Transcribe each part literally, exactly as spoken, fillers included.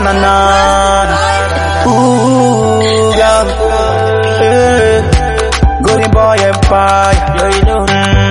na na. Ooh, yeah. Hey. Golden Boy Empire. Yeah, you know. Mm.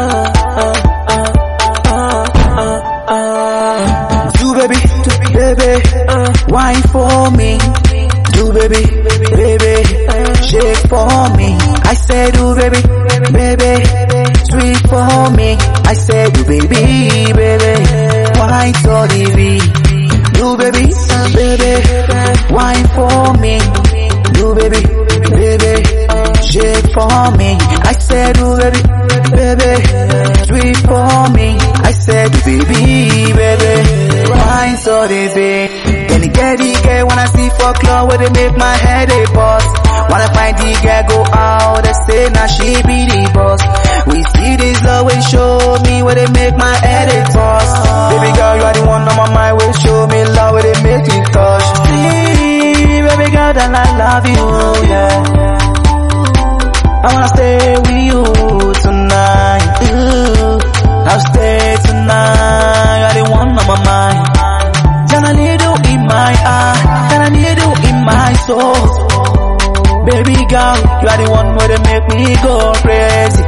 Do baby, baby, wine for me. Do baby, baby, shake for me. I said, do baby, baby, sweet for me. I said, do baby, baby, wine for the beat. Do baby, baby, wine for me. Do baby, baby, shake for me. I said, do baby, baby, sweet for me. I said, baby, baby, wine for the beat. Then the girl, the girl, when I see for club, where they make my head a boss. Wanna find the girl, go out, they say now she be the boss. We see this love, will show me where they make my head a toss. Baby girl, you are the one on my mind, will show me love, where they make me touch. See, baby girl, that I love you, yeah. I wanna stay with you tonight. Ooh, I'll stay tonight, you're the one on my mind. Then I need you in my eye, and I need you in my soul. Baby girl, you are the one where they make me go crazy.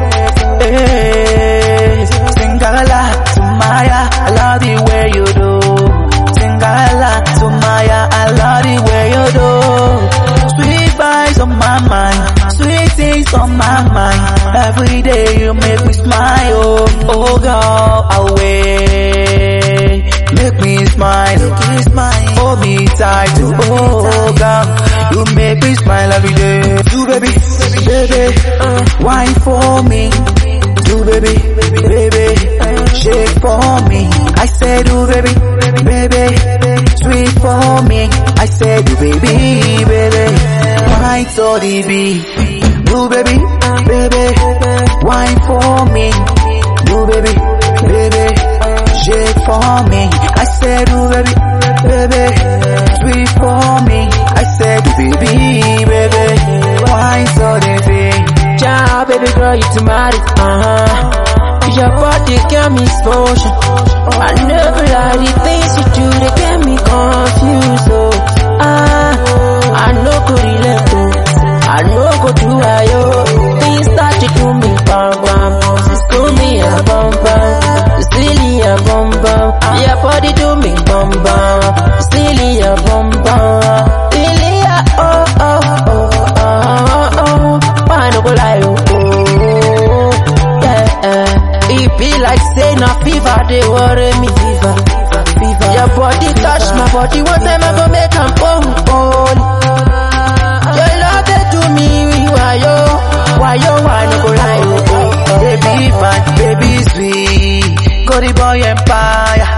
Hey, Singala, Sumaya, I love the way you do. Singala, Sumaya, I love the way you do. Sweet vibes on my mind, sweet things on my mind. Every day you make me smile. Oh, oh girl, away. Make me smile, make me smile. Hold me tight, oh girl, you make me smile every day. Do baby, baby, wine for me. Do baby, baby, shake for me. I said, do baby, baby, sweet for me. I said, do baby, baby, wine for the beat. Do baby, baby, wine for me. Do baby, baby, shake for me. I said, do baby, baby, sweet for me. I said, baby, baby, wine for the beat. Ciao, baby girl, you too mad, uh-huh. Your body got me exposure. I never lie, the things you do, they get me confused, oh. Ah, I know go relate, oh. I know go do I, oh. Things that you do me, bam, bam. Do me a bum, bam. Silly a bum, bam. Your body do me, bum, bam. Silly a bum, bam. Silly a, oh, oh, oh, oh, oh, oh. Why no go lie, oh, oh, yeah, eh. It be like say no fever, they worry me, fever, fever. Your body touch my body, one time I go make them oh, oh. Your love they do me, why yo, why yo, why no go lie, oh, oh. Baby fine, baby sweet, Golden Boy Empire.